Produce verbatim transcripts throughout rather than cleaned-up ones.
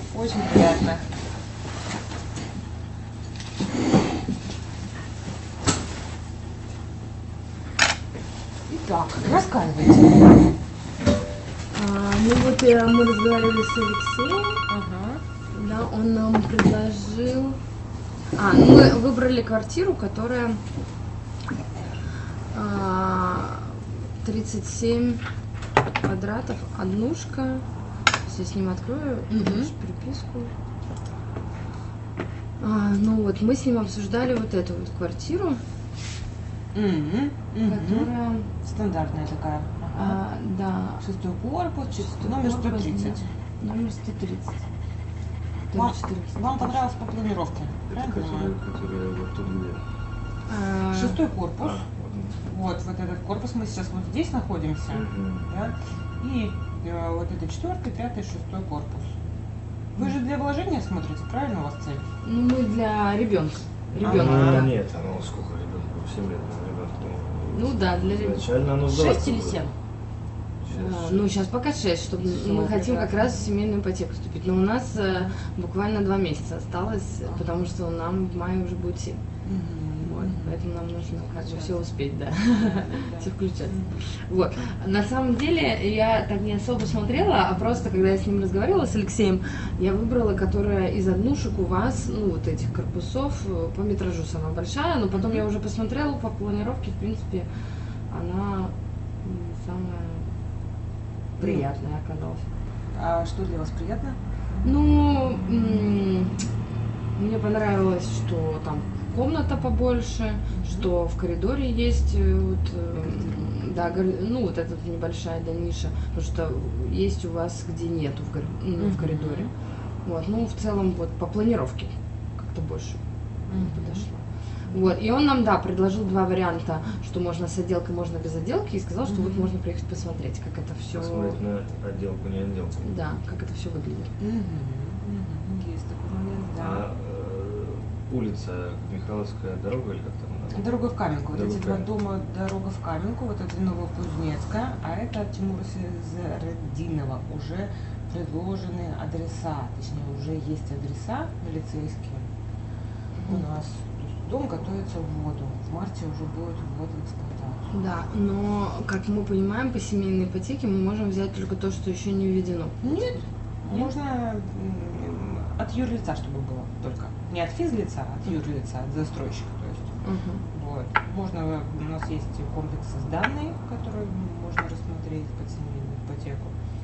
Очень приятно. Итак, рассказывайте. А, ну вот э, мы разговаривали с Алексеем, Ага. да, он нам предложил... А, ну мы выбрали квартиру, которая а, тридцать семь квадратов, однушка. Сейчас я с ним открою Мгм. нашу переписку. А, ну вот, мы с ним обсуждали вот эту вот квартиру, Мгм, мгм. которая... Стандартная такая. Ага. а, да, Шестой корпус, шестой номер сто корпус, тридцать. номер сто тридцать. Вам, четыреста. вам понравилось по планировке? Это Правильно которая, понимаю? которая вот тут где? А, Шестой корпус. А, Вот, вот этот корпус, мы сейчас вот здесь находимся, вот. Мгм. да? И э, вот это четвертый, пятый, шестой корпус. Вы же для вложения смотрите, правильно у вас цель? Ну, мы для ребенка. Ребёнка, Ребенка, А, да. нет, оно сколько ребенку? семь лет, ребенку. Ну да, для ребенка. Изначально оно Шесть или семь? А, ну, сейчас пока шесть, чтобы Всё, мы хотим как прекрасно. раз в семейную ипотеку вступить. Но у нас э, буквально два месяца осталось, Ага. потому что нам в мае уже будет семь. Вот, Мгм. поэтому нам нужно как бы Включаться. все успеть, да, Да, да. все включаться. Мгм. Вот. На самом деле, я так не особо смотрела, а просто, когда я с ним разговаривала, с Алексеем, я выбрала, которая из однушек у вас, ну, вот этих корпусов, э, по метражу самая большая, но потом я уже посмотрела по планировке, в принципе, она м, самая приятная оказалась. А что для вас приятно? Ну, м, мне понравилось, что там комната побольше, что в коридоре есть э, вот, э, да, гар- ну вот эта вот небольшая, да, ниша, потому что есть у вас, где нету в, гор- ну, в Мгм. коридоре. Вот, ну в целом вот по планировке как-то больше Мгм. подошла. Вот, и он нам, да, предложил два варианта, что можно с отделкой, можно без отделки, и сказал, что вот Мгм. можно приехать посмотреть, как это все, Посмотреть на отделку, не отделку. да, как это все выглядит. Мгм. Мгм. Есть такой момент, да. А э, улица Михайловская дорога или как там она? Дорога в Каменку. Вот Дорога эти в два Каменку. дома, дорога в Каменку, вот это Новокузнецкая, а это от Тимура Зарядинова. Уже предложены адреса, точнее уже есть адреса милицейские у нас. То есть дом готовится в воду. В марте уже будет ввод в эксплуатацию. Да, но, как мы понимаем, по семейной ипотеке мы можем взять только то, что еще не введено. Нет, Нет? можно м, от юрлица, чтобы было только. Не от физлица, а от юрлица, от застройщика, то есть. Мгм. Вот. Можно, у нас есть комплексы с данные, которые можно рассмотреть под семейную ипотеку.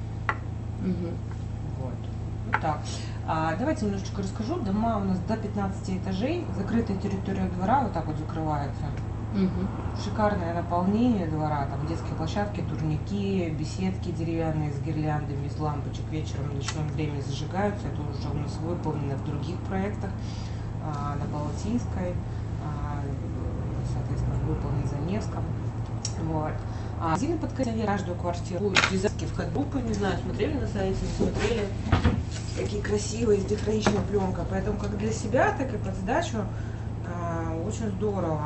Мгм. Вот. Вот так. А, давайте немножечко расскажу. Дома у нас до пятнадцати этажей, закрытая территория двора вот так вот закрывается. Мгм. Шикарное наполнение двора, там детские площадки, турники, беседки деревянные с гирляндами, из лампочек вечером в ночное время зажигаются. Это уже у нас выполнено в других проектах, а, на Балтийской, а, соответственно, выполнено за Невском. Вот. А сильно под кондиционер каждую квартиру. Дизайнерские вход-группы, не знаю, смотрели на сайте, не смотрели. Какие красивые, с дифрагичной пленкой. Поэтому как для себя, так и под сдачу а, очень здорово.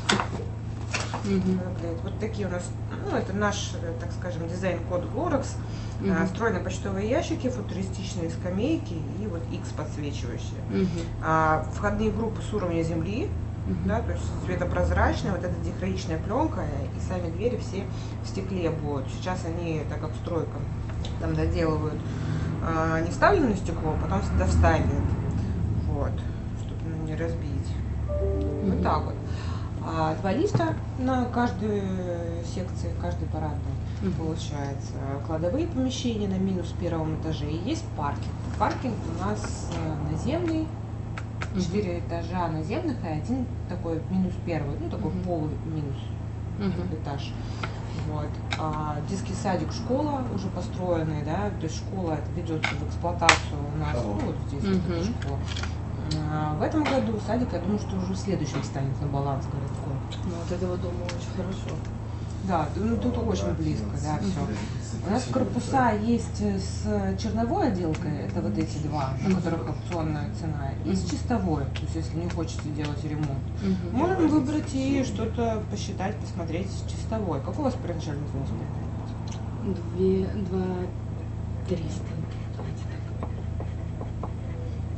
Мгм. выглядит. Вот такие у нас, ну это наш, э, так скажем, дизайн-код Glorex. А, Мгм. Встроены почтовые ящики, футуристичные скамейки и вот X подсвечивающие. Мгм. А, входные группы с уровня земли, Мгм. да, то есть светопрозрачная, вот эта дифрагичная пленка, и сами двери все в стекле будут. Сейчас они, так как стройка там доделывают, а, не вставленное стекло, потом всегда вставят, вот, чтобы не разбить. Вот Мгм. так вот. А, два лифта на каждой секции, каждой парадной Мгм. получается. Кладовые помещения на минус первом этаже. И есть паркинг. Паркинг у нас э, наземный. Мгм. Четыре этажа наземных и один такой минус первый, ну такой Мгм. полуминус Мгм. этаж. Вот. А, детский садик, школа уже построенные, да, то есть школа это ведется в эксплуатацию у нас, ну вот здесь вот эта Мгм. школа. А, в этом году садик, я думаю, что уже в следующем станет на баланс городской. Ну, вот этого дома очень хорошо. Да, ну тут очень близко, да, все. У нас корпуса есть с черновой отделкой, это вот эти два, у которых опционная цена, и с чистовой, то есть если не хочется делать ремонт. Мгм. Можем выбрать и что-то посчитать, посмотреть с чистовой. Какой у вас первоначальный взнос? Две, два, триста. Давайте так.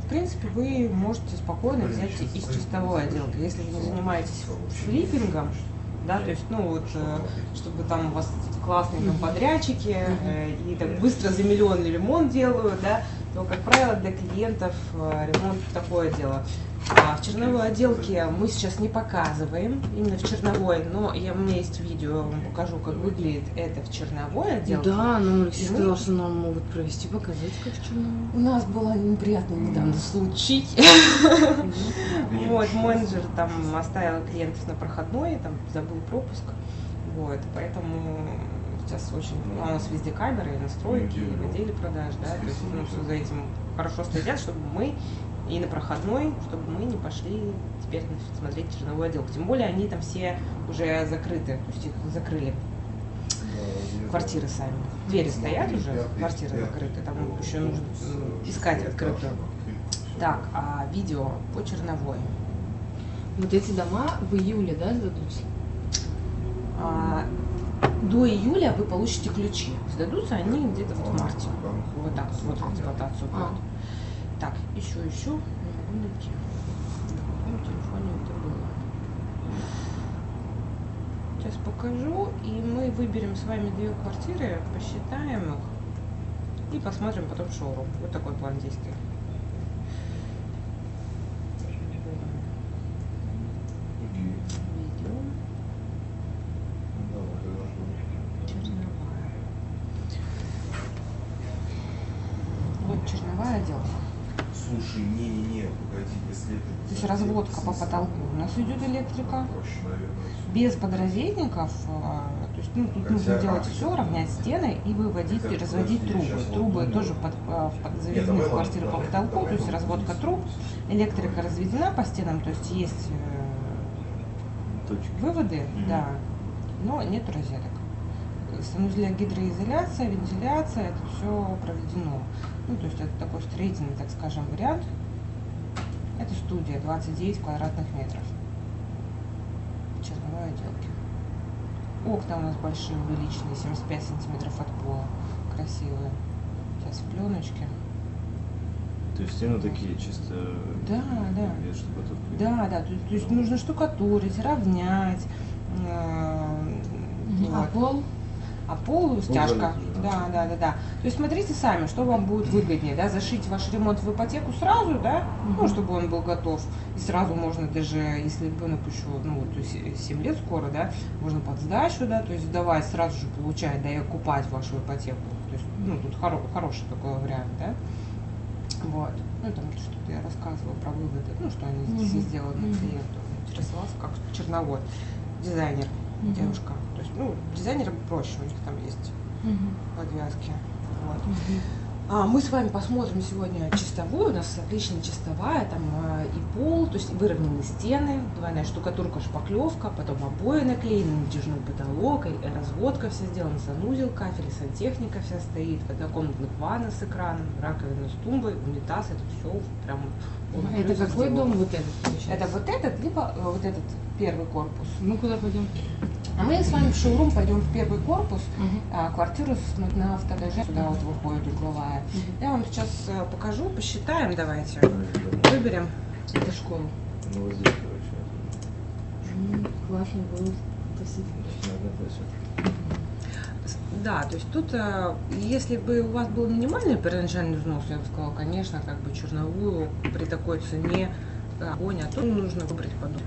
в принципе, вы можете спокойно взять из чистовой отделки. Если вы не занимаетесь флиппингом, да, то есть, ну вот, э, чтобы там у вас классные там подрядчики э, и так быстро за миллионный ремонт делают, да, то, как правило, для клиентов э, ремонт такое дело. А в черновой отделке мы сейчас не показываем, именно в черновой, но я, у меня есть видео, я вам покажу, как выглядит это в черновой отделке. Да, но Алексей мы- сказал, что нам могут провести, показать, как черного. У нас был неприятный недавно случай. Вот, менеджер там оставил клиентов на проходной, там забыл пропуск. Вот, поэтому сейчас очень, ну, у нас везде камеры, и настройки, и в отделе продаж, да, то есть ну, всё за этим хорошо следят, чтобы мы и на проходной, чтобы мы не пошли теперь смотреть черновую отделку. Тем более они там все уже закрыты, то есть их закрыли. Квартиры сами. Двери стоят уже, квартиры закрыты, там еще нужно м, искать открытую. Так, а видео по черновой. Вот эти дома в июле, да, сдадутся? А, до июля вы получите ключи. Сдадутся они где-то вот в марте. Вот так, вот в эксплуатацию А. будут. Так, еще, еще. Не могу найти. На каком телефоне это было? Сейчас покажу, и мы выберем с вами две квартиры, посчитаем их и посмотрим потом шоурум. Вот такой план действий. Видео. Черновая. Вот черновая отделка. Слушай, не-не-не, погоди, если это... То есть разводка по потолку. У нас идет электрика. Без подрозетников, а, то есть ну, тут нужно делать все, равнять стены и выводить, и разводить трубы. Трубы тоже под, а, под заведены в квартиру по потолку, то есть разводка труб, электрика разведена по стенам, то есть есть э, Точки. выводы, Мгм. да, но нет розеток. Санузле гидроизоляция, вентиляция, это все проведено. Ну, то есть это такой строительный, так скажем, вариант. Это студия, двадцать девять квадратных метров. Черновой отделки. Окна у нас большие, увеличенные, семьдесят пять сантиметров от пола. Красивые. Сейчас в пленочке. То есть стены такие чисто... Да, да. без штукатурки. Да, да, то, то есть нужно штукатурить, равнять. э, А вот. пол? А пол стяжка. залит уже, Да, да. да, да, да. То есть смотрите сами, что вам будет выгоднее, да, зашить ваш ремонт в ипотеку сразу, да, ну, Мгм. чтобы он был готов. И сразу можно даже, если ребенок еще, ну, то есть семь лет скоро, да, можно под сдачу, да, то есть сдавать, сразу же получать, да, и окупать вашу ипотеку. То есть, ну, тут хоро- хороший такой вариант, да. Вот. Ну, там что-то я рассказывала про выводы, ну, что они здесь Мгм. сделаны Мгм. клиенту. Интересовался, как черновой. Дизайнер, Мгм. девушка. То есть, ну, дизайнерам проще, у них там есть Мгм. подвязки. Вот. Мгм. А, мы с вами посмотрим сегодня чистовую, у нас отлично чистовая, там а, и пол, то есть выровнены стены, двойная штукатурка, шпаклевка, потом обои наклеены, натяжной потолок, и разводка вся сделана, санузел, кафель, сантехника вся стоит, однокомнатных ванна с экраном, раковина с тумбой, унитаз, это все прям... он Это плюс какой сделан. дом вот этот получается? Это вот этот, либо э, вот этот первый корпус. Мы куда пойдем? А мы с вами в шоурум пойдем в первый корпус. Мгм. А, квартиру с- на автоэтаже, сюда вот выходит угловая. Мгм. Я вам сейчас э, покажу, посчитаем, давайте. Выберем. Это школа. Ну вот здесь, короче, М, Классно было. Спасибо. это надо просить. С- Да, то есть тут, э, если бы у вас был минимальный первоначальный взнос, я бы сказала, конечно, как бы черновую при такой цене э, огонь, а тут нужно выбрать подумать.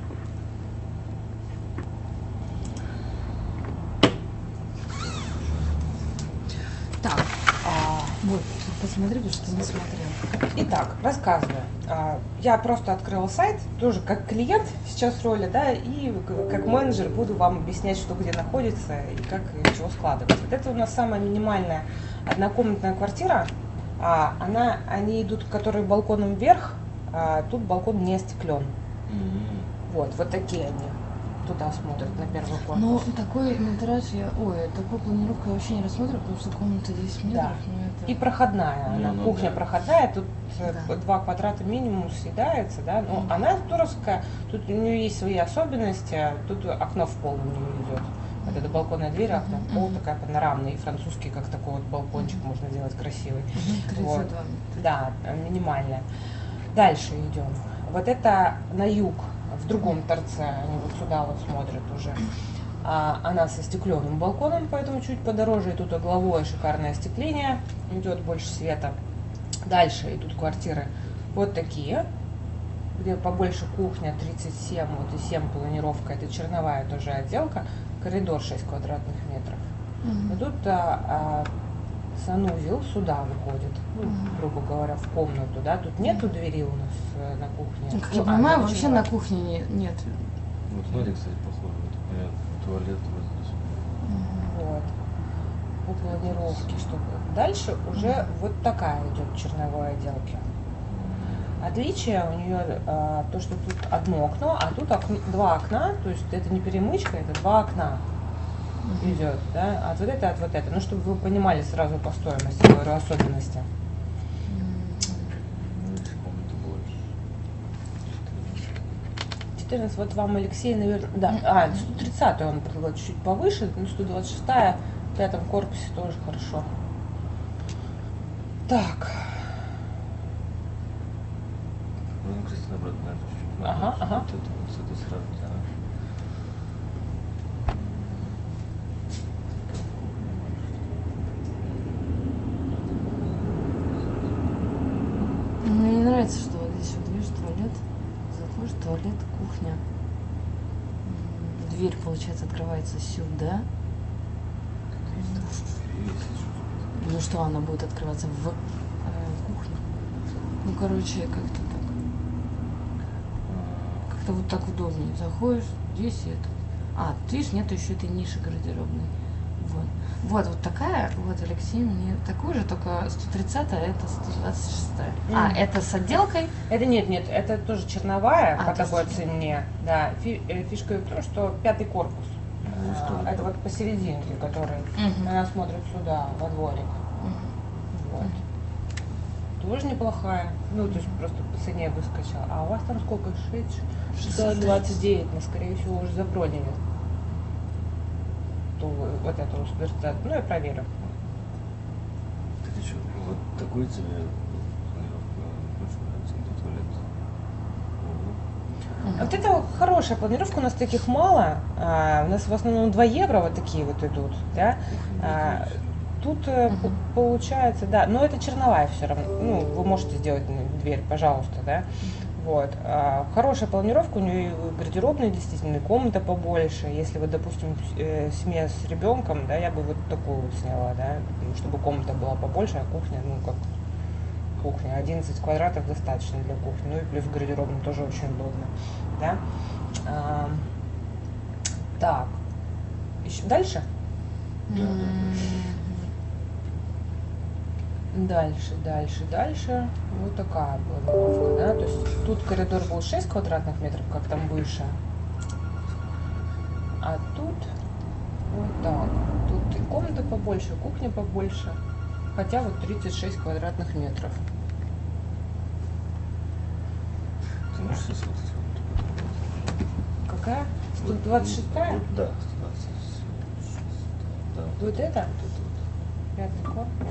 Так, а, Вот, посмотри, что ты не смотрел. итак, рассказываю. А, Я просто открыла сайт, тоже как клиент сейчас в роли, да, и к- как менеджер буду вам объяснять, что где находится и как и чего складывать. Вот это у нас самая минимальная однокомнатная квартира. А, Она, они идут, которые балконом вверх, а тут балкон не остеклен. М. Вот, вот такие они. Туда смотрят на первый корпус. Но такой монтаж я, ой, такую планировку я вообще не рассмотрела, потому что комната десять метров, Да. но это... И проходная, она, Ну, ну, кухня да. проходная, тут э, Да. два квадрата минимум съедается, да, но Мгм. она туровская, тут у нее есть свои особенности, тут окно в пол у нее идет. Вот это балконная дверь, окно в пол, Мгм. такая панорамная, и французский, как такой вот балкончик можно делать красивый. Мгм, тридцать два Вот. метра. Да, э, минимальная. Дальше идем. Вот это на юг, в другом торце, они вот сюда вот смотрят уже. А, она со стекленным балконом, поэтому чуть подороже. И тут угловое шикарное остекление, идет больше света. Дальше идут квартиры вот такие, где побольше кухня, тридцать семь, вот и семь планировка, это черновая тоже отделка, коридор шесть квадратных метров. Мгм. И тут а, а, санузел сюда выходит, ну, грубо говоря, в комнату, да, тут нету двери у нас э, на кухне. Как Ну, я а, понимаю, ну, вообще черновая. на кухне не- нет. Вот смотри, кстати, похоже. Вот, понятно. Туалет вот здесь. Вот. По планировке, чтобы. Дальше уже вот такая идет черновой отделки. Отличие у нее а, то, что тут одно окно, а тут окно- два окна, то есть это не перемычка, это два окна идет, да, от вот это, от вот это. Ну, чтобы вы понимали сразу по стоимости, говорю, особенности. Ну, эти комнаты больше. четырнадцать, вот вам Алексей, наверное, да, а, сто тридцать он предлагал чуть-чуть повыше, ну, сто двадцать шесть в пятом корпусе тоже хорошо. Так, Ну, кстати, наоборот, наверное, чуть-чуть. Ага, наоборот. ага. Вот это вот с этой сравнить, а? Мне не нравится, что вот здесь вот видишь туалет, заходишь, туалет, кухня. М, Дверь, получается, открывается сюда. Ну что, она будет открываться в э, кухню? Ну, короче, как-то так. Как-то вот так удобнее. Заходишь, здесь и это. А, ты видишь, нету еще этой ниши гардеробной. Вот. Вот, вот такая, вот Алексей мне такую же, только сто тридцать, а это сто двадцать шесть. А, Мгм. это с отделкой? это нет, нет, это тоже черновая А, по то такой есть- цене, да. Фи- э, фишка в том, что пятый корпус, Ну, и что а, это? это вот посерединке, который, Мгм. она смотрит сюда, во дворик. Вот. Тоже неплохая. Ну, то есть просто по цене выскочила. А у вас там сколько? шесть? шестьсот двадцать девять, ну, скорее всего, уже забронили. То вот эту суперцент. Ну, я проверю. Так и что, вот такой тебе планировка больше нравится, где туалет? Ого. Вот это хорошая планировка, у нас таких мало. А, у нас в основном два евро вот такие вот идут, да. А, тут э, Мгм. п- получается, да, но это черновая все равно. Ну, вы можете сделать дверь, пожалуйста, да. Вот. А, хорошая планировка, у нее и гардеробная действительно, и комната побольше. Если вы, допустим, э, семья с ребенком, да, я бы вот такую вот сняла, да, ну, чтобы комната была побольше, а кухня, ну, как кухня, одиннадцать квадратов достаточно для кухни, ну и плюс в гардеробном тоже очень удобно, да. А, так, еще дальше? М, Дальше, дальше, дальше. Вот такая планировка, да. То есть тут коридор был шесть квадратных метров, как там выше. А тут вот так. Тут и комната побольше, и кухня побольше. Хотя вот тридцать шесть квадратных метров. Ты можешь сейчас вот эти вот Какая? Вот, сто двадцать шесть? вот, да, сто двадцать шесть. Да, Вот это? Вот это вот. Пятый корпус.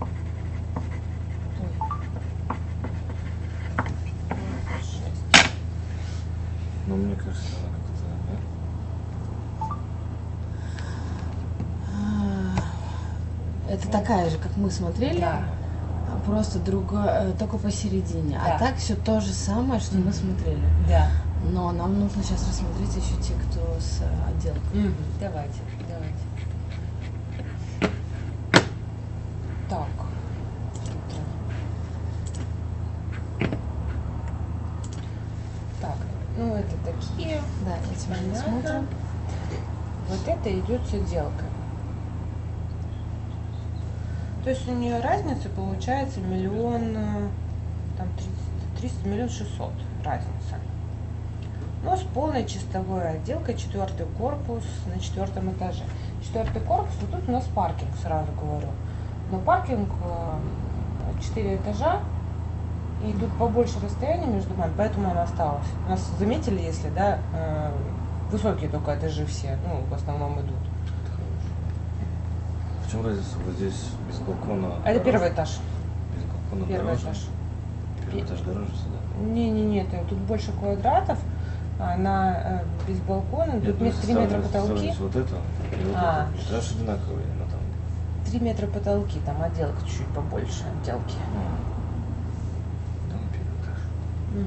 шесть. Ну, мне кажется, она как-то, а, Это такая же, как мы смотрели, Да. а просто другая, э, только посередине. Да. А так все то же самое, что мы Мгм. смотрели. Да. Но нам нужно сейчас рассмотреть еще те, кто с э, отделкой. Мгм. Давайте, давайте. Так. Так, ну это такие. Да, эти мы не Понятно. смотрим. Вот это идет с отделкой. То есть у нее разница получается миллион, э, там триста, триста миллион шестьсот разница. Но с полной чистовой отделкой, четвертый корпус на четвертом этаже. Четвертый корпус, вот тут у нас паркинг, сразу говорю. Но паркинг э, четыре этажа, и тут побольше расстояние между нами, поэтому она осталась. Нас заметили, если, да, э, высокие только этажи все, ну, в основном идут. в чем разница? Вот здесь без балкона. А это дороже? первый этаж. Без балкона Первый дороже? этаж. Первый Первый этаж дороже сюда. Не-не-не, тут больше квадратов, она э, без балкона, Нет, тут ну, нет три метра сравнивать- потолки. сравнивать вот это и вот А. это. Этаж одинаковый, но там. три метра потолки, там отделка чуть побольше отделки. Там первый этаж. Мгм.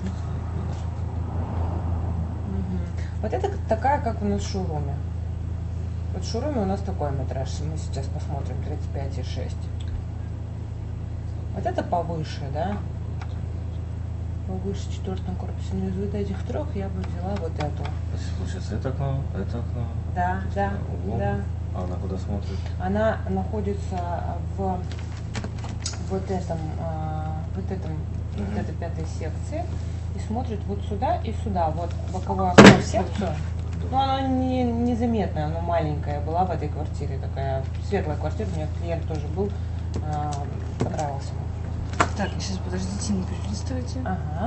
Мгм. Вот это такая, как у нас в шоуруме. Вот в шоуруме у нас такой метраж, мы сейчас посмотрим, тридцать пять и шесть. Вот это повыше, да? Повыше в четвертом корпусе. Но из вот этих трех я бы взяла вот эту. Здесь получается это окно, это окно. Да, да, Углом. да. А она куда смотрит? Она находится в вот этом, а, вот этом, Мгм. вот этой пятой секции и смотрит вот сюда и сюда, вот боковое окно в секцию. Но она не, незаметная, она маленькая была в этой квартире, такая светлая квартира, у меня клиент тоже был, а, понравился ему. Так, сейчас подождите, не перелистывайте. Ага.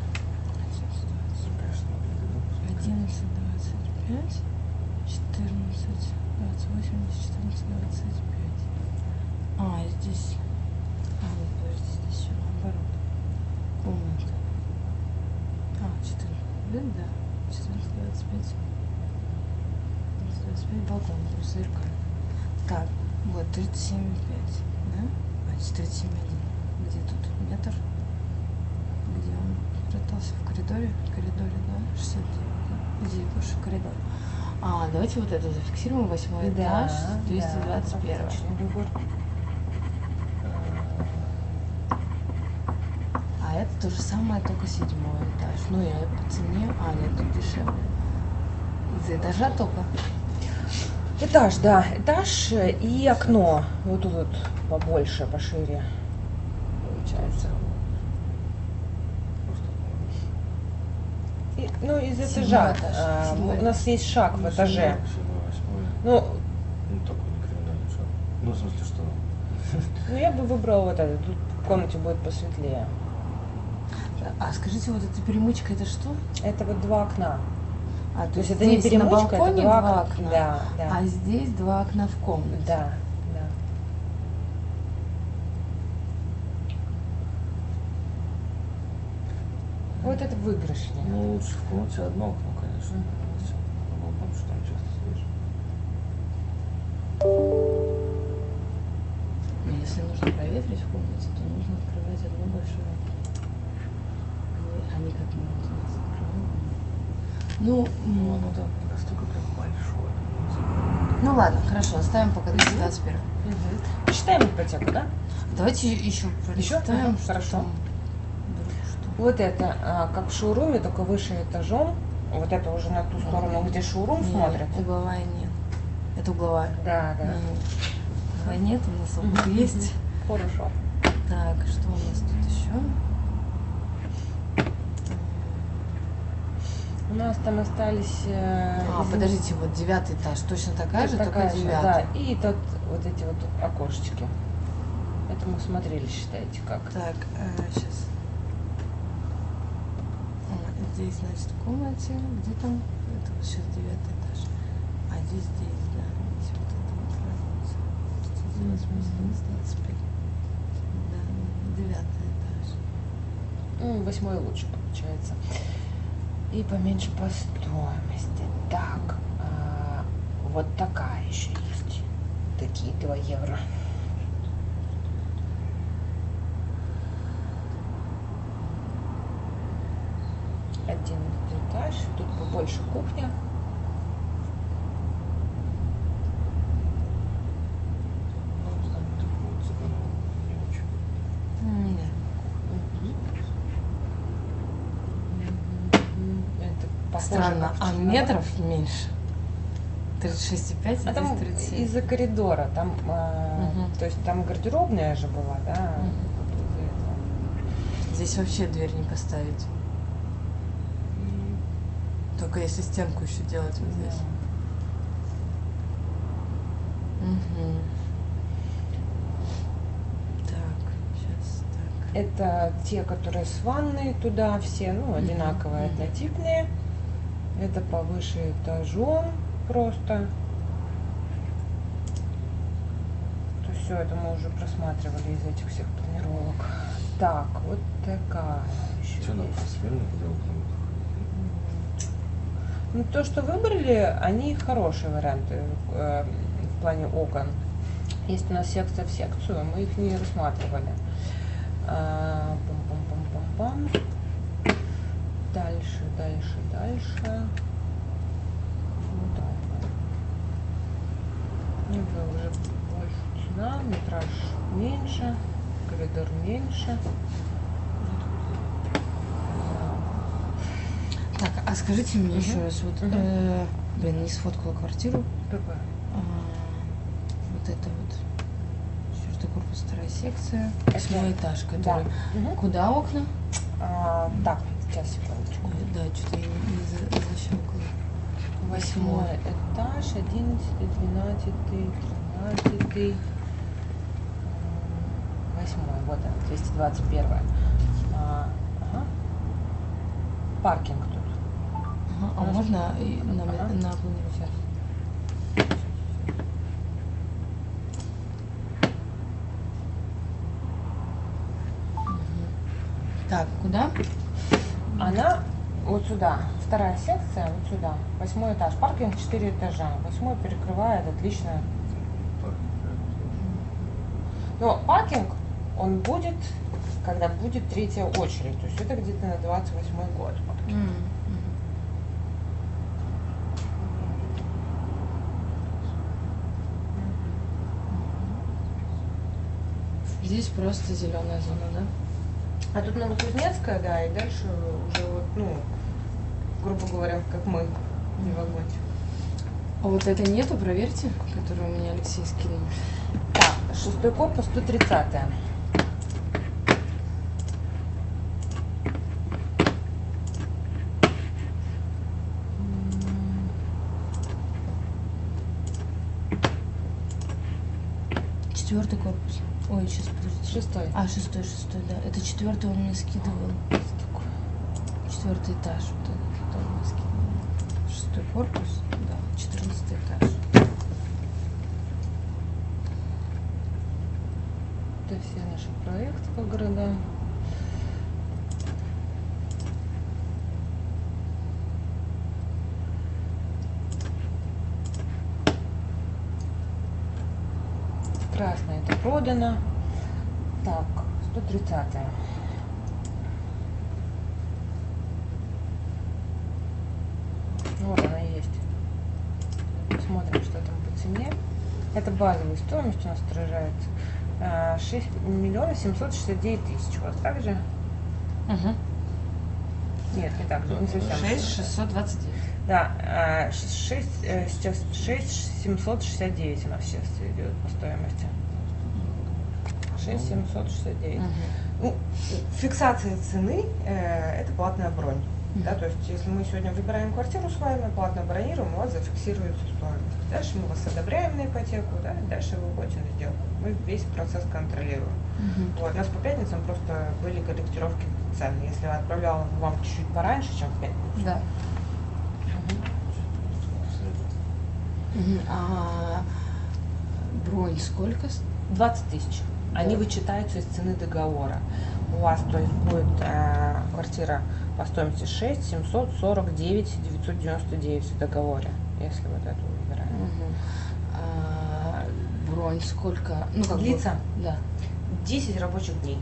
одиннадцать, двадцать пять, четырнадцать, двадцать восемь, четырнадцать, двадцать пять. А, здесь... А, нет, подожди, здесь все наоборот. Комната. А, четырнадцать, да? четырнадцать, двадцать пять. двадцать пять, балкон, плюс зеркало. Так, вот тридцать семь и пять, да? А, тридцать семь и один. Где тут метр? Где он прятался? В коридоре? В коридоре, да? шестьдесят девять, да? Где больше коридор? А, давайте вот это зафиксируем. Восьмой этаж, двести двадцать первый. отличный выбор. А это то же самое, только седьмой этаж. Ну, я по цене... А, нет, тут дешевле. Из этажа только. Этаж, да, этаж и окно. Вот тут вот побольше, пошире. Получается. И, ну, из Седьмой этажа. этаж, а, седьмой у нас есть шаг в этаже. Седьмой, восьмой. Ну, Ну, такой не криминальный шаг. Ну, в смысле, что? ну, я бы выбрала вот это. Тут в комнате будет посветлее. А скажите, вот эта перемычка, это что? Это вот два окна. А, То есть это не здесь перемычка, на балконе это два, два окна. окна, Да, да. а здесь два окна в комнате. Да, да. Вот это выигрышнее. Ну, лучше в комнате одно окно, конечно. На балкон, что там часто стоишь. Но если нужно проветрить в комнате, то нужно открывать одно большое окно. Они, они как могут у нас открывают. Ну, Ну, м, оно там не настолько прям большое. ну ладно, хорошо, оставим пока двести двадцать первый. Угу. Считаем ипотеку, да? Давайте еще пролистаем, Мгм, что хорошо. там вдруг что. Вот это, а, как в шоуруме, только выше этажом. Вот это уже на ту сторону, где шоурум Нет, смотрит. угловая нет. Это угловая. Да, да. Мгм. Угловая нет, у нас угол Мгм. есть. Хорошо. Так, что у нас тут еще? У нас там остались... э, А, из- подождите, вот девятый этаж, точно такая же, такая только же, девятый. да. И тут вот эти вот окошечки. Это мы смотрели, считаете, как. Так, сейчас. Здесь, значит, в комнате. Где там? Это вот сейчас девятый этаж. А здесь, здесь, да. Здесь вот это вот разница. Здесь плюс двадцать пять. Да, девятый этаж. Ну, восьмой лучше получается. И поменьше по стоимости. Так, а, вот такая еще есть. Такие два евро. Одиннадцатый этаж. Тут побольше кухня. Ну, там такой цыганов не очень. Нет. Это похоже, Странно, как в а Черногории. метров меньше? тридцать шесть и пять, а А там здесь тридцать семь. из-за коридора, там, а, Мгм. то есть там гардеробная же была, да? Мгм. Вот из-за этого. Здесь вообще дверь не поставить. Только если стенку еще делать вот здесь. Мгм. Так, сейчас так. Это те, которые с ванной туда все, ну, одинаковые, Мгм. однотипные. Это повыше этажом просто. То есть все это мы уже просматривали из этих всех планировок. Так, вот такая еще Что нам есть. принципиально, куда окна будут Ну, то, что выбрали, они хорошие варианты э, в плане окон. Есть у нас секция в секцию, мы их не рассматривали. А, пам-пам-пам-пам-пам. Дальше, дальше, дальше. Вот так вот. Это уже больше цена, метраж меньше, коридор меньше. Так, а скажите мне Мгм. еще раз, вот, Мгм. э, блин, не сфоткала квартиру. Какое? А, вот это вот четвертый корпус, вторая секция, восьмой этаж, который. Мгм. Куда окна? А, так, сейчас, секундочку. Ой, да, что-то я не, не за- защелкала. Восьмой этаж, одиннадцатый, двенадцатый, тринадцатый, восьмой, вот он, двести двадцать первая. А, ага. Паркинг тут. Ага, а можно и на, Ага. на планировку? Так, куда? Она вот сюда, вторая секция, вот сюда, восьмой этаж, паркинг четыре этажа, восьмой перекрывает отлично. Но паркинг, он будет, когда будет третья очередь, то есть это где-то на двадцать восьмой год. М, м. Здесь просто зеленая зона, да? А тут Новокузнецкая, да, и дальше уже вот, ну, грубо говоря, как мы, не вагончик. А вот это нету, проверьте, которую у меня Алексей скинул. Так, шестой корпус, сто тридцатая. Четвертый корпус. Ой, сейчас подождите. Шестой. А, шестой, шестой, да. Это четвертый он мне скидывал. Четвертый этаж. Вот этот вот он мне скидывал. Шестой корпус, да. Четырнадцатый этаж. Это все наши проекты по городам. Красное это продано. Так, сто тридцатая. Вот она есть. Посмотрим, что там по цене. Это базовая стоимость у нас отражается. А, шесть миллионов семьсот шестьдесят девять тысяч. У вас так же? Угу. Нет, не так, не совсем. шесть шестьсот двадцать девять. Да, а, шесть, э, сейчас шесть семьсот шестьдесят девять у нас сейчас идет по стоимости. шесть семьсот шестьдесят девять. Ну, фиксация цены э, это платная бронь. Да, то есть, если мы сегодня выбираем квартиру с вами, платно бронируем, у вас зафиксируется стоимость. Дальше мы вас одобряем на ипотеку, да, и дальше вы уходите на сделку. Мы весь процесс контролируем. Вот, у нас по пятницам просто были корректировки цен. Если я отправляла вам чуть-чуть пораньше, чем в пятницу. Да. Мгм. А бронь сколько? с- двадцать тысяч. Они вычитаются из цены договора. У вас, то есть, будет э, квартира по стоимости шесть семьсот сорок девять девятьсот девяносто девять в договоре, если вот эту выбираем. Мгм. А бронь сколько? Ну, как бы- Длится? Да. десять рабочих дней.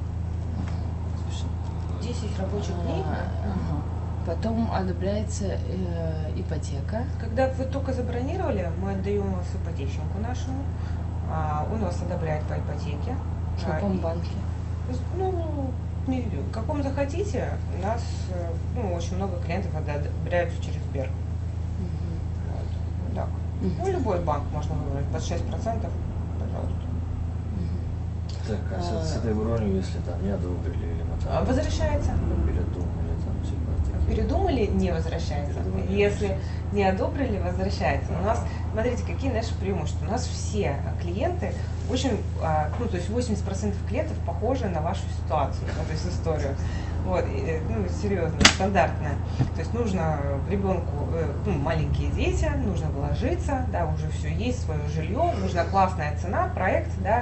десять рабочих дней. А, ага. Потом одобряется э, ипотека. Когда вы только забронировали, мы отдаем вас ипотечнику нашему. А, он вас одобряет по ипотеке. В А, каком и- банке? Ну, не- в каком захотите. У нас э, ну, очень много клиентов одобряются через Сбер. Мгм. Вот, вот так. Мгм. Ну, любой банк можно выбрать. Под шесть процентов, пожалуйста. Мгм. Так, а с, с этой бронью, если там не одобрили или мы А, там Возвращается. передумали, там типа такие. Передумали, не возвращается. Передумали, не Если возвращается. не одобрили, возвращается. У нас, смотрите, какие наши преимущества. У нас все клиенты очень, а, ну, то есть восемьдесят процентов клиентов похожи на вашу ситуацию, ну, то есть историю. Вот, и, ну, серьезно, стандартная. То есть нужно ребенку, э, ну, маленькие дети, нужно вложиться, да, уже все есть, свое жилье, нужна классная цена, проект, да,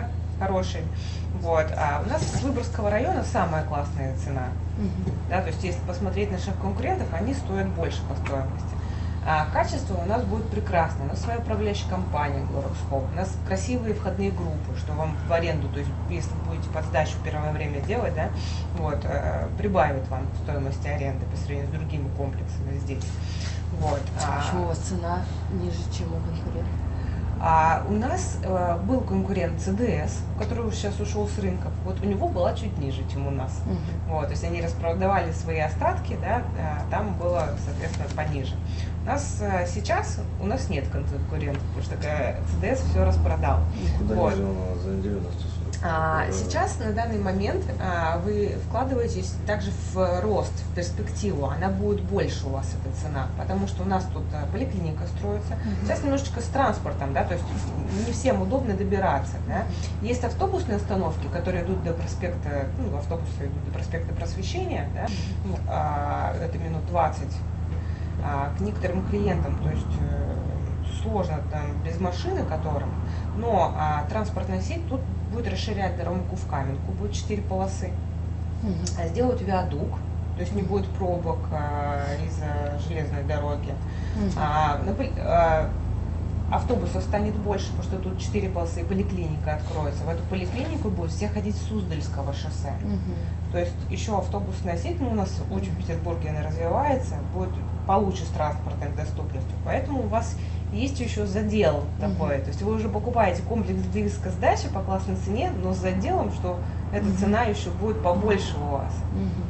хорошие. Вот. А у нас с Выборгского района самая классная цена. Мгм. Да, то есть если посмотреть наших конкурентов, они стоят больше по стоимости. А качество у нас будет прекрасное. У нас своя управляющая компания Глорокскоп. У нас красивые входные группы, что вам в аренду, то есть если будете под сдачу в первое время делать, да, вот, э, прибавит вам стоимости аренды по сравнению с другими комплексами здесь. Вот. А, Почему у вас цена ниже, чем у конкурентов? а у нас э, был конкурент Цэ Дэ Эс, который сейчас ушел с рынка. Вот у него была чуть ниже, чем у нас. Мгм. Вот, то есть они распродавали свои остатки, да, а там было, соответственно, пониже. У нас э, сейчас у нас нет конкурентов, потому что э, Цэ Дэ Эс все распродал. Куда Вот. ниже он за неделю на сто сорок? А, Да. сейчас, на данный момент, а, вы вкладываетесь также в рост, в перспективу. Она будет больше у вас, эта цена, потому что у нас тут а, поликлиника строится. Сейчас немножечко с транспортом, да, то есть не всем удобно добираться. Да. Есть автобусные остановки, которые идут до проспекта, ну, автобусы идут до проспекта Просвещения, да, ну, а, это минут двадцать. А, к некоторым клиентам, то есть э, сложно там без машины которым, но а, транспортная сеть тут будет расширять дорогу в Каменку, будет четыре полосы, Мгм. а сделают виадук, то есть не будет пробок а, из-за железной дороги. Мгм. А, на пол- а, автобусов станет больше, потому что тут четыре полосы, и поликлиника откроется. В эту поликлинику будут все ходить с Суздальского шоссе. Мгм. То есть еще автобусная сеть, ну, у нас очень в Петербурге она развивается, будет получше с транспортной доступностью. Поэтому у вас есть еще задел такой. То есть вы уже покупаете комплекс близко сдачи по классной цене, но с заделом, что эта Мгм. цена еще будет побольше у вас. Мгм.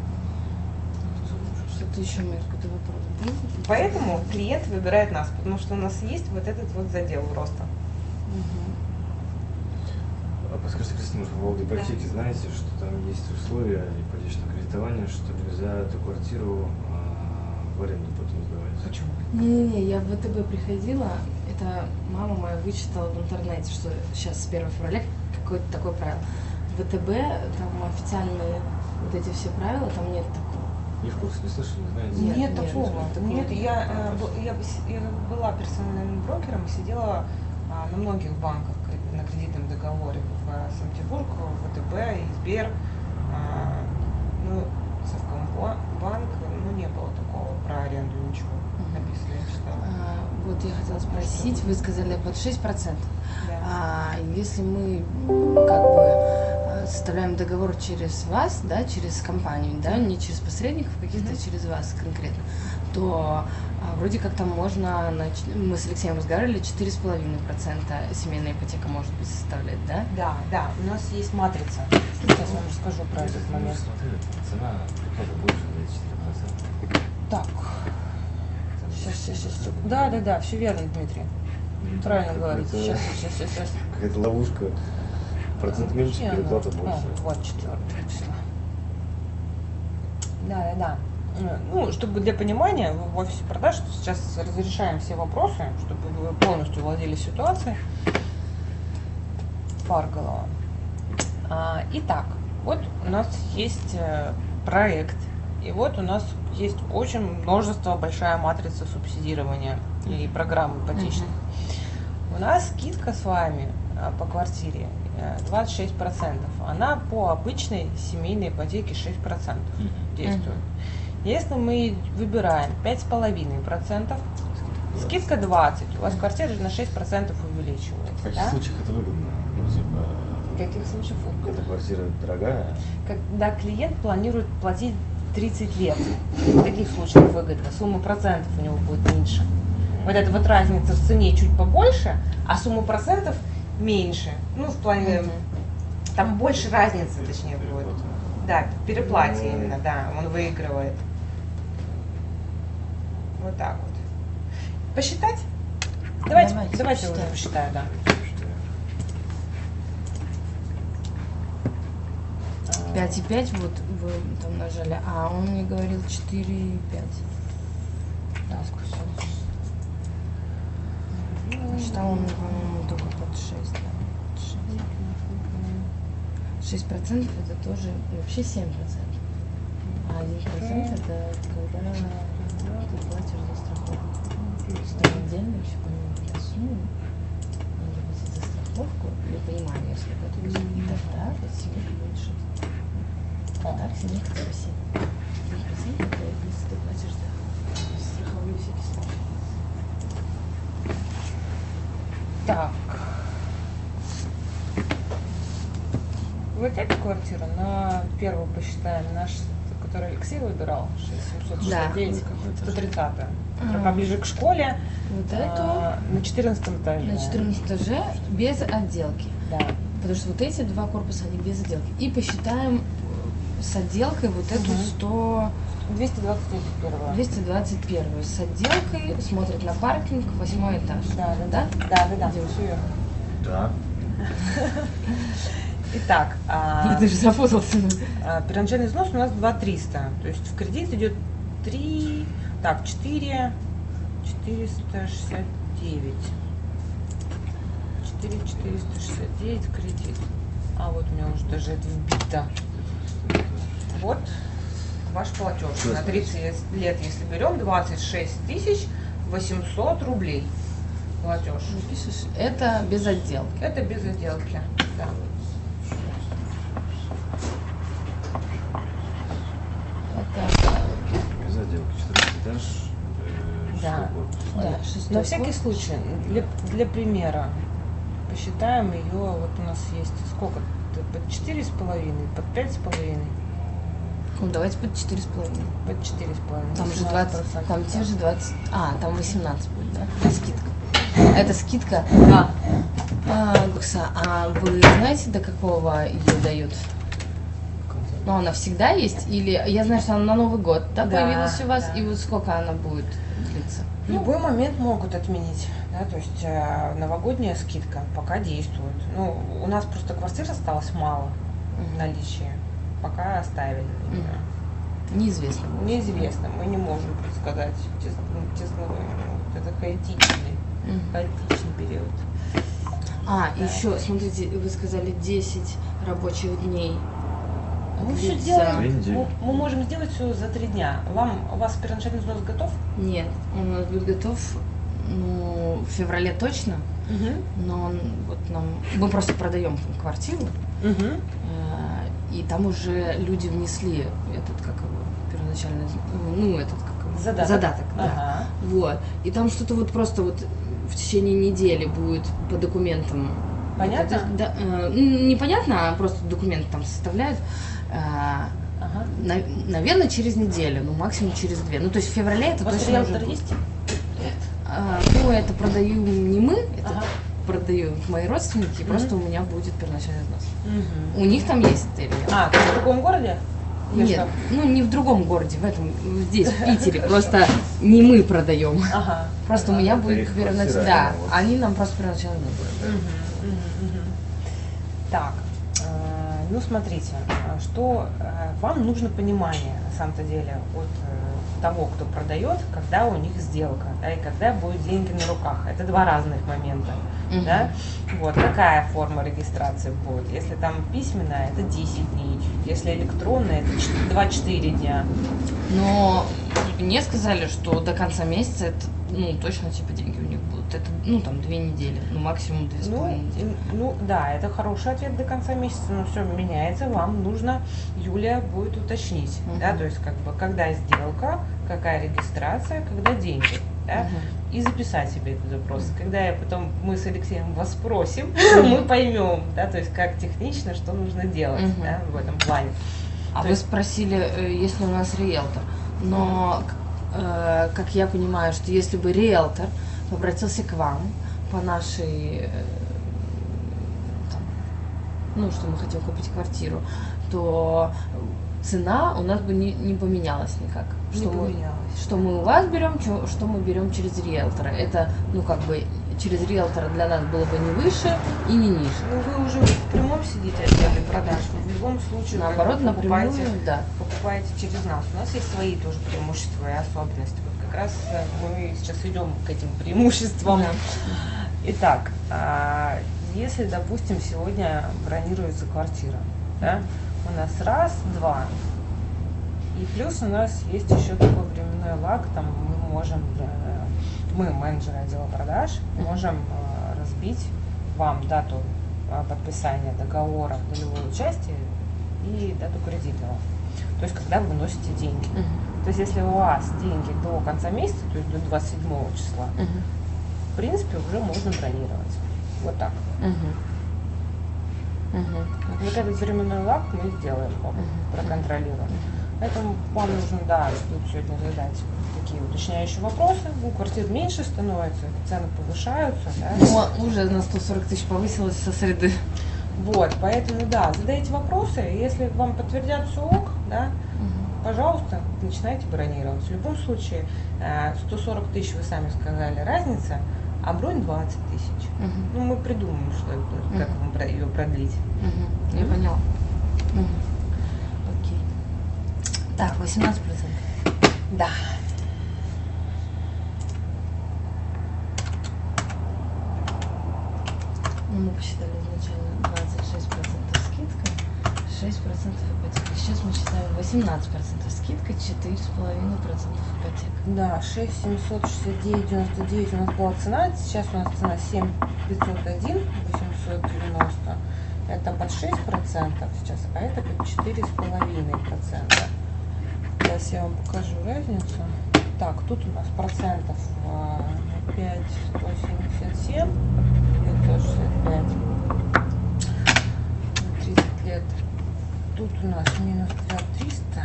Что-то еще, Мир, какой-то вопрос был? Поэтому клиент выбирает нас, потому что у нас есть вот этот вот задел роста. Мгм. А подскажите, Кристина, может, по поводу ипотеки, знаете, что там есть условия ипотечного кредитования, что нельзя эту квартиру а, в аренду потом сдавать? Почему? Не-не-не, я в вэ тэ бэ приходила, это мама моя вычитала в интернете, что сейчас с первого февраля какое-то такое правило. В вэ тэ бэ, там официальные вот эти все правила, там нет такого. Не в курсе, не слышали, не знаете? Нет, Нет, нет, такого. такого Нет, нет. я, э, бу- я, бы с- я была персональным брокером и сидела а, на многих банках кре- на кредитном договоре в э, Санкт-Петербург, в вэ тэ бэ, и Сбер. А, ну, Совкомбанк, ну, не было такого про аренду ничего Мгм. написано, я читала. А, вот я хотела спросить, вы сказали под шесть процентов. Да. А если мы как бы э, составляем договор через вас, да, через компанию, да, не через посредников каких-то, а Мгм. через вас конкретно, то а, вроде как там можно, нач- мы с Алексеем разговаривали, четыре с половиной процента семейная ипотека может быть составлять, да? Да, да, у нас есть матрица. Сейчас вам расскажу про Я этот так не момент. смотрели, цена прихода больше за четыре процента. Так, сейчас, сейчас, сейчас. Да, да, да, все верно, Дмитрий. Правильно говорите. Сейчас, сейчас, сейчас, сейчас. Какая-то ловушка. Процент меньше, Не, переплата ну, больше. а, вот четвертое число. Да, да, да. Э, Ну, чтобы для понимания, в в офисе продаж сейчас разрешаем все вопросы, чтобы вы полностью владели ситуацией. Парголова. А, Итак, вот у нас есть э, проект, и вот у нас есть очень множество, большая матрица субсидирования и программ ипотечных. У нас скидка с вами а, по квартире э, двадцать шесть процентов. Она по обычной семейной ипотеке шесть процентов действует. Если мы выбираем пять с половиной процентов, скидка двадцать, у вас квартира на шесть процентов В увеличивается. каких Да? случаях это выгодно? Ну, типа, В каких случаях? эта квартира дорогая, Когда клиент планирует платить тридцать лет, в таких случаях выгодно, сумма процентов у него будет меньше. Вот эта вот разница в цене чуть побольше, а сумма процентов меньше. Ну, в плане, Мгм. там больше разницы, точнее, будет. переплата. Да, переплате Ну. именно, да, он выигрывает. Вот так вот. Посчитать? Давайте, Давайте давайте, уже посчитаем. посчитаю, да. пять и пять вот вы там нажали, а он мне говорил четыре и пять. Да, сколько всего? Считал он, по-моему, только под шесть. Да, под шесть. шесть процентов это тоже вообще семь процентов. А один процент это когда ты платишь за страховку. Что отдельно еще, по-моему, для суммы надо платить за страховку. страховку для понимания, если готовить. И тогда синяк будет жить. А так синяк в России. Если ты платишь за страховую всякий случай. Так. Вот эта квартира на первую посчитаем, наш, который Алексей выбирал, шесть семьсот шестьдесят девять, сто тридцатая. А. Поближе к школе. Вот эту а, на четырнадцатом этаже. на четырнадцатом этаже без отделки. Да. Потому что вот эти два корпуса, они без отделки. И посчитаем с отделкой вот эту Мгм. сто... двести двадцать первая. двести двадцать первую. С отделкой, смотрит на паркинг, восьмой этаж. Да, да, Да? да. Да, да, да. Идем. Всё верно. Да. Итак, а, Ты же запутался. а, первоначальный взнос у нас два триста. То есть в кредит идет три, так, четыре, четыреста шестьдесят девять. четыре четыреста шестьдесят девять кредит. А вот у меня уже даже это вбито. Вот ваш платеж. Что На тридцать лет, если берем, двадцать шесть тысяч восемьсот рублей платеж. Пишешь, это без отделки. Это без отделки. Да. Это, Без отделки. Четвертый этаж. э, Да. шестой корпус. да, шестой На всякий корпус. случай, для, для примера, посчитаем ее, вот у нас есть сколько? Под четыре с половиной, под пять с половиной, Ну, давайте под четыре с половиной. под четыре с половиной. Там же двадцать, там те же двадцать, а, там восемнадцать будет, да? Скидка. Это скидка. Да. А, Гукса, а вы знаете, до какого ее дают? Ну, она всегда есть? Или я знаю, что она на Новый год, да, Да, появилась у вас? да. И вот сколько она будет длиться? В любой момент могут отменить, да, то есть э, новогодняя скидка пока действует. Ну, у нас просто квартир осталось мало в Мгм. наличии, пока оставили. Мгм. Неизвестно. Неизвестно, мы не можем предсказать, честно, честно вот это хаотичный, Мгм. хаотичный период. А, Да. еще, смотрите, вы сказали десять рабочих дней. Мы все длится- делаем, Две недели. мы, мы можем сделать все за три дня. Вам, у вас первоначальный взнос готов? Нет, он у нас будет готов, ну, в феврале точно, но он, вот нам, мы просто продаем там квартиру, Угу. э, и там уже люди внесли этот, как его, первоначальный, ну, этот, как его, Задаток. задаток, да. Ага. Вот, и там что-то вот просто вот в течение недели будет по документам. Понятно? Вот это, да, э, м, непонятно, а просто документы там составляют. э, Ага. на- наверное, через неделю, ну, максимум через две. Ну, то есть в феврале это У вас точно уже риэлтор будет. есть? А, ну, это продаю не мы, это Ага. продают мои родственники, и Мгм. просто у меня будет первоначальный взнос. Мгм. У них там есть риэлтор. А, ты в другом городе? Или Нет, что? ну не в другом городе, в этом, здесь, в Питере, просто не мы продаем. Ага. Просто у Ага. меня Это будет их первоначальный, квартира, да, вот. они нам просто первоначальный взнос. Мгм, мгм, мгм. Так, э, ну смотрите, э, что э, вам нужно понимание на самом-то деле от э, того, кто продает, когда у них сделка, да, и когда будут деньги на руках. Это два разных момента. Мгм. Да? Вот, какая форма регистрации будет? Если там письменная, это десять дней. Если электронная, это два-четыре дня. Но мне сказали, что до конца месяца это, ну, точно, типа, деньги у них будут. Это, ну, там, две недели, ну, максимум две с Ну, половиной недели. м, ну да, это хороший ответ до конца месяца, но все меняется. Вам нужно, Юлия будет уточнить, Мгм. да, то есть как бы когда сделка, какая регистрация, когда деньги, да, Мгм. и записать себе этот запрос. Когда я потом мы с Алексеем вас спросим, мы поймем, да, то есть как технично, что нужно делать, Мгм. да, в этом плане. А То вы есть- спросили, э, есть ли у нас риэлтор. Но, к- э, как я понимаю, что если бы риэлтор обратился к вам по нашей, э, там, ну, что мы хотим купить квартиру, то цена у нас бы не, не поменялась никак. Не Что мы, поменялось. что мы у вас берем, чё- что мы берем через риэлтора. Это, ну, как бы, через риэлтора для нас было бы не выше и не ниже. Ну вы уже в прямом сидите отделе продаж, вы в любом случае Наоборот, как бы напрямую, покупаете, да. покупаете через нас. У нас есть свои тоже преимущества и особенности. Вот как раз э, мы сейчас идем к этим преимуществам. Да. Итак, а, если, допустим, сегодня бронируется квартира, да, у нас раз, два, и плюс у нас есть еще такой временной лаг, там мы можем, э, мы, менеджеры отдела продаж, можем э, разбить вам дату а, подписания договора долевого участия и дату кредитного. То есть, когда вы выносите деньги. Мгм. То есть, если у вас деньги до конца месяца, то есть до двадцать седьмого числа, Мгм. в принципе, уже можно бронировать. Вот так. Мгм. Мгм. Вот этот временной лаг мы сделаем, вам, Мгм. проконтролируем. Поэтому вам нужно, да, тут сегодня задать такие уточняющие вопросы. У квартир меньше становится, цены повышаются. Да? Ну, уже на сто сорок тысяч повысилось со среды. Вот, поэтому, да, задайте вопросы. Если вам подтвердят все ок, да, пожалуйста, начинайте бронировать. В любом случае, э, сто сорок тысяч, вы сами сказали, разница, а бронь двадцать тысяч. Мгм. Ну, мы придумаем, что это, как Мгм. вам про- ее продлить. Мгм. Я Мгм. поняла. Мгм. Окей. Так, восемнадцать процентов. Да. Ну, мы посчитали изначально двадцать шесть процентов скидка, шесть процентов ипотека. Сейчас мы считаем восемнадцать процентов скидка, четыре с половиной процента ипотека. Да, шесть семьсот шестьдесят девять девяносто девять у нас была цена, сейчас у нас цена семь пятьсот один восемьсот девяносто. Это под шесть процентов сейчас, а это под четыре с половиной процента. Сейчас я вам покажу разницу. Так, тут у нас процентов а, пять сто семьдесят семь, пятьсот шестьдесят пять, тридцать лет. Тут у нас минус триста.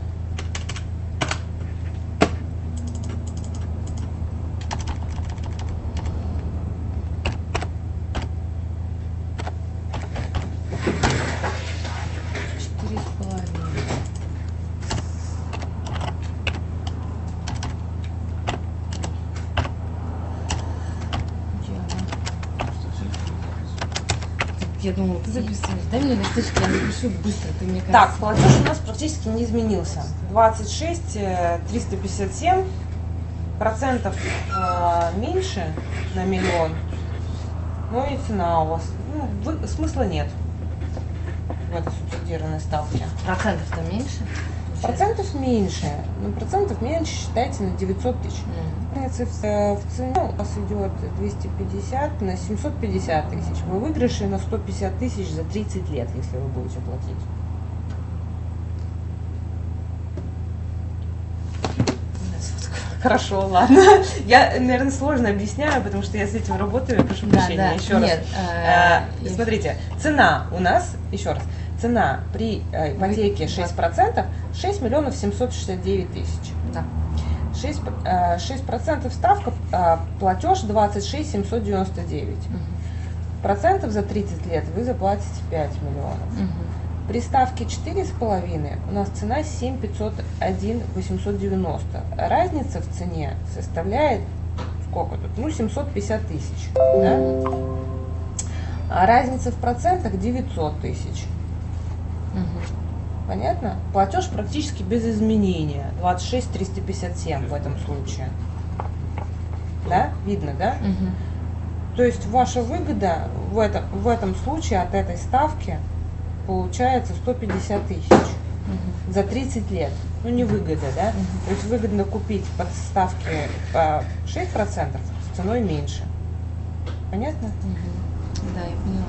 Четыре с половиной. Что все Я думала, ты записываешь. Дай мне листочки, я напишу быстро, ты мне кажется. Так, платеж у нас практически не изменился. двадцать шесть триста пятьдесят семь, процентов э, меньше на миллион. Ну и цена у вас, ну, вы- смысла нет в этой субсидированной ставке. Процентов-то меньше? Процентов меньше, ну процентов меньше считайте на девятьсот тысяч. Ну, Разница в, э, в цене у вас идет двести пятьдесят на семьсот пятьдесят тысяч. Вы выигрыши на сто пятьдесят тысяч за тридцать лет, если вы будете платить. Хорошо, ладно. Я, наверное, сложно объясняю, потому что я с этим работаю. Прошу Да, прощения. да. Еще Нет, раз. э, Э, я- Смотрите, цена у нас, еще раз, цена при э, ипотеке шесть процентов шесть миллионов семьсот шестьдесят девять тысяч. Да. шесть, э, шесть процентов ставка, э, платеж двадцать шесть семьсот девяносто девять. Мгм. Процентов за тридцать лет вы заплатите пять миллионов. Мгм. При ставке четыре с половиной у нас цена семь пятьсот один восемьсот девяносто. Разница в цене составляет сколько тут? Ну, семьсот пятьдесят тысяч. Да? А разница в процентах девятьсот тысяч. Мгм. Понятно? Платеж практически без изменения. двадцать шесть триста пятьдесят семь в этом случае. Да? Видно, да? Мгм. То есть ваша выгода в этом, в этом случае от этой ставки получается сто пятьдесят тысяч Мгм. за тридцать лет. Ну, не выгода, да? Мгм. То есть выгодно купить под ставки по шесть процентов с ценой меньше. Понятно? Мгм. Да, я поняла.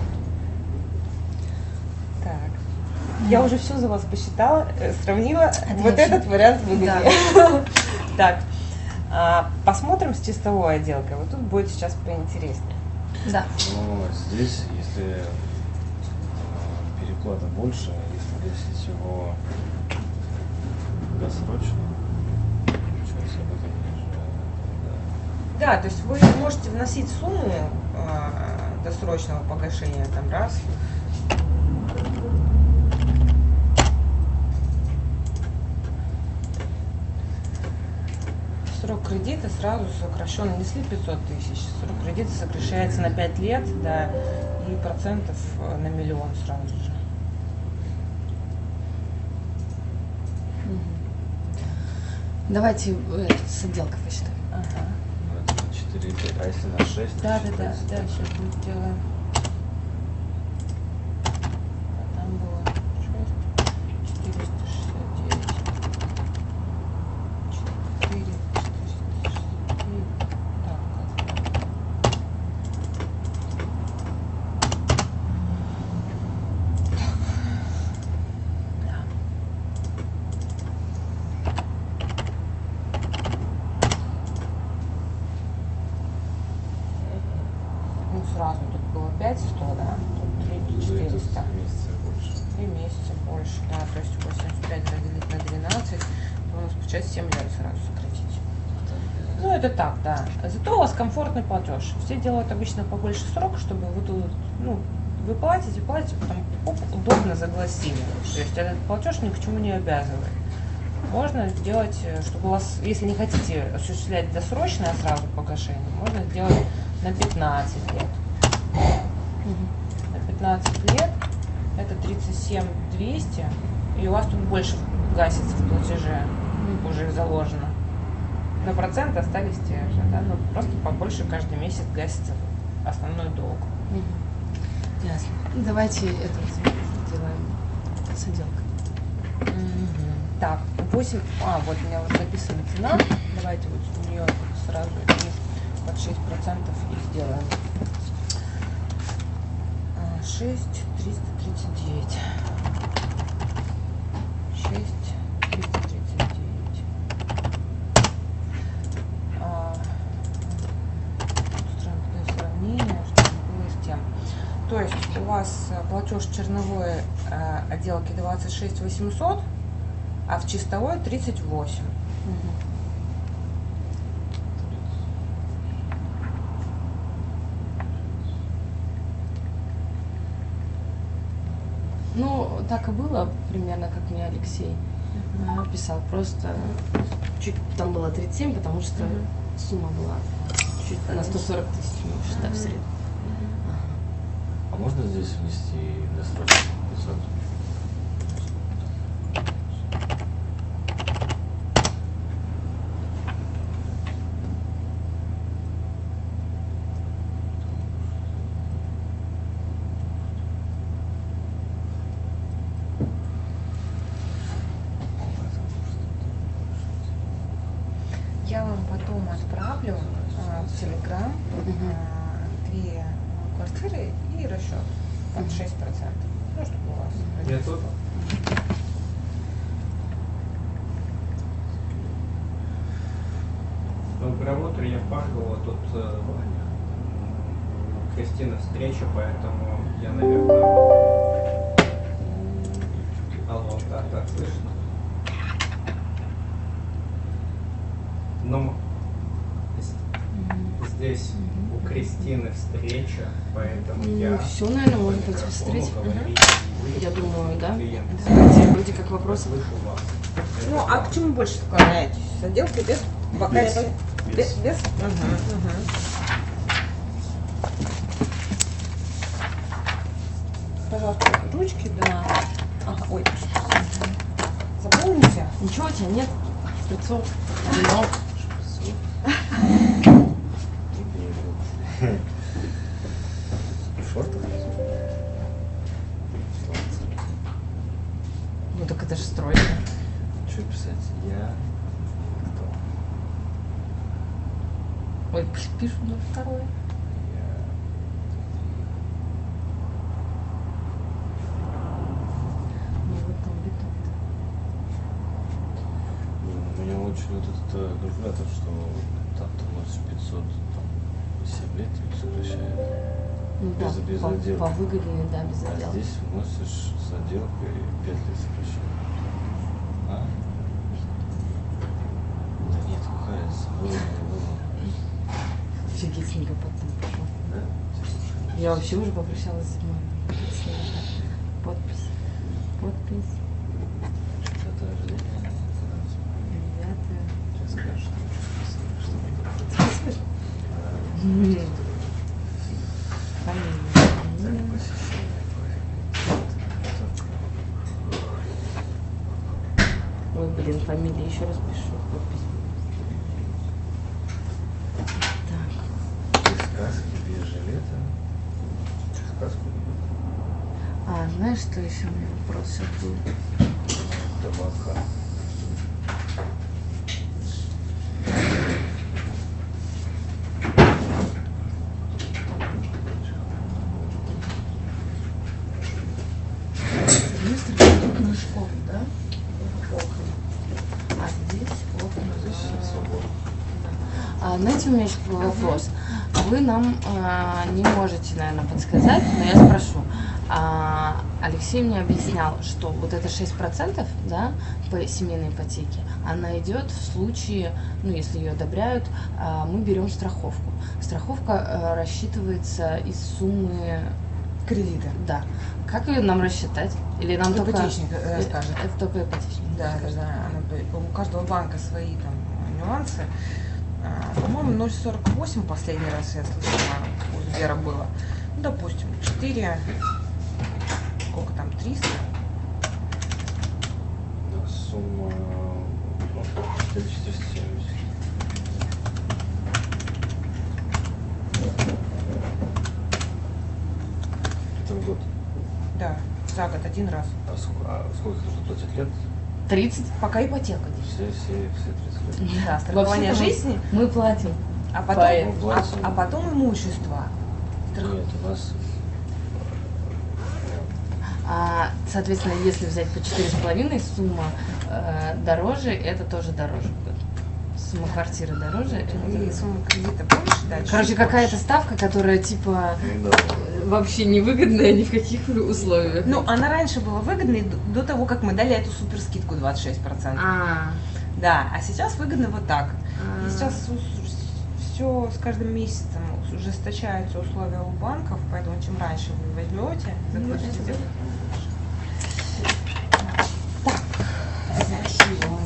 Так. Я уже все за вас посчитала, э, сравнила. Вот Отлично. этот вариант выгоднее. Так. а, Посмотрим с чистовой отделкой. Вот тут будет сейчас поинтереснее. Да. Ну, здесь, если э, переплата больше, если гасить его досрочно, получается, об этом ниже, да. Да, то есть вы можете вносить сумму э, досрочного погашения там раз. Срок кредита сразу сокращен, внесли пятьсот тысяч, срок кредита сокращается на пять лет, да, и процентов э, на миллион сразу же. Мгм. Давайте э, с отделкой посчитаем. Ага. Ну, это на четыре, а если на шесть? Да, да, да, да, сейчас мы сделаем. А там было шесть, четыреста шестьдесят девять. четыре, четыреста шестьдесят девять. Так, как? сразу. Тут было пять сто, да? Тут три четыреста. Месяца больше. Три месяца больше, да. То есть восемьдесят пять разделить на двенадцать, то у нас получается семь лет сразу сократить. Ну, это так, да. Зато у вас комфортный платеж. Все делают обычно побольше срока, чтобы вы тут, ну, вы платите, платите, потом оп, удобно загласили. То есть этот платеж ни к чему не обязывает. Можно сделать, чтобы у вас, если не хотите осуществлять досрочное сразу погашение, можно сделать на пятнадцать лет. На пятнадцать лет это тридцать семь двести, и у вас тут больше гасится в платеже, уже заложено. Но проценты остались те же, да, но просто побольше каждый месяц гасится основной долг. Ясно. Давайте это сделаем с отделкой. Мгм. Так, восемь, а, вот у меня вот записана цена, давайте вот у нее сразу и под шесть процентов и сделаем. А, шесть триста тридцать девять. шесть триста тридцать девять. А, устроим такое сравнение, чтобы было с тем. То есть у вас э, платеж черновой э, отделки двадцать шесть восемьсот, а в чистовой тридцать восемь. Ну, так и было примерно, как мне Алексей э, писал. Просто чуть там было тридцать семь, потому что Мгм. сумма была чуть на сто сорок тысяч меньше, да, в среднем. А можно здесь внести досрочно пятьсот? Я вам потом отправлю а, в Телеграм Мгм. а, две квартиры и расчет под шесть процентов. Ну, чтобы у вас. Я тут. Ну, проработали я впахивала, тут э, Кристина встреча, поэтому я, наверное... Алло, так, так, слышно? Ну, з- здесь у Кристины встреча, поэтому я... Ну, все, наверное, можно пойти по посмотреть. телефону говорить, и Я думаю, да. клиенты Давайте, вроде как вопросов. слышу вас. Ну, а к чему больше склоняетесь? С отделкой без вакансий? Без. Без? Без? Мгм, мгм. Пожалуйста, ручки, да. Ага, ой. Запомните. Ничего у тебя нет? Шприцов, вино. В шортах? Ну так это же стройка. Что писать? Я кто? Ой, пишут на второе. Я... Ну вот там бетон. Блин, у меня очень вот этот э, калькулятор, что там ты вносишь пятьсот, там семь лет тебе сокращает. Ну Без- да, без по, отделки. по выгоднее, да, без А отделки. здесь вносишь с отделкой пять лет сокращает. А? Да нет, какая разница? Было, не было. Офигеть, потом пошел. Да? Слушай, Я вообще уже попрощалась с седьмой. Подпись. Подпись. дата рождения. Девятое. Сейчас скажешь, что ничего что мы Списываешь? Фамилия. Фамилия. Посещение Ой, блин, фамилия. Еще раз пишу. Подпись. Так. Без каски, без жилета. Через каску. А, знаешь, что еще у меня вопрос сейчас был? Табака. Тут наш окна, да? Окна. А здесь окна. Здесь свободно. А, знаете, у меня еще такой вопрос. А, вы нам а, не можете, наверное, подсказать, но я спрошу. А, Алексей мне объяснял, что вот это шесть процентов, да, по семейной ипотеке, она идет в случае, ну, если ее одобряют, а, мы берем страховку. Страховка а, рассчитывается из суммы Кредиты. Да. Как ее нам рассчитать? Или нам Ипотечник только... э, скажет. Это только ипотечник. Да, да, да. Она- у каждого банка свои там нюансы. А, По-моему, ноль сорок восемь последний раз я слышала, у Сбера было. Ну, допустим, четыре, сколько там, триста? Да, сумма ну, четыре тысячи четыреста семьдесят. Это в год. Да, за год один раз. А, ск- а сколько нужно платить лет? тридцать. Пока ипотека действует. Все, все, все тридцать лет. Да, страхование Вообще-то мы- жизни, Мы платим. а потом, Поэтому. а, а потом имущество. Страх- Нет, у нас А, соответственно, если взять по четыре с половиной, сумма э, дороже, это тоже дороже будет. Сумма квартиры дороже. это И дороже. сумма кредита больше, да. Короче, чуть какая-то больше. ставка, которая типа ну, да. вообще невыгодная ни в каких условиях. Ну, она раньше была выгодной до до того, как мы дали эту суперскидку двадцать шесть процентов. А, Да, а сейчас выгодно вот так. а. И сейчас все с каждым месяцем ужесточаются условия у банков, поэтому чем раньше вы возьмете, захочете делать. Так, красиво.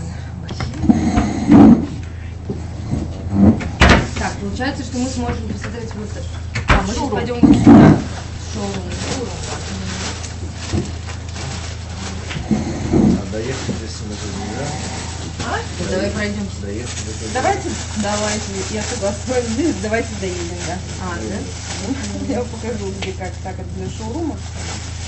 Так, получается, что мы сможем посмотреть вот это. А, Мы сейчас шоурум. пойдем вот сюда. Шоурум. А доехать здесь мы же нельзя. Давай пройдем. Доехать здесь Давайте, давайте, я согласна с вами, давайте доедем, да. А, да? Я покажу, где как, так это для шоурума.